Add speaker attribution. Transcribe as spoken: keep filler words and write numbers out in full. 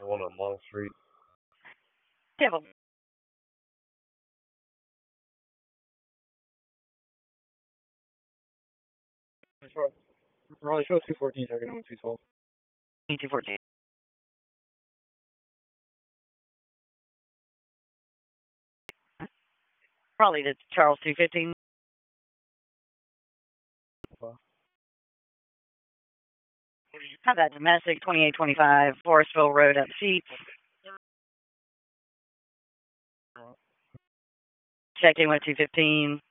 Speaker 1: The one on Long Street.
Speaker 2: Yeah, but
Speaker 1: Raleigh, show two fourteen, second on two twelve.
Speaker 2: two fourteen. Probably to Charles two fifteen. How about domestic twenty-eight twenty-five, Forestville Road at Seats. Check in with two fifteen.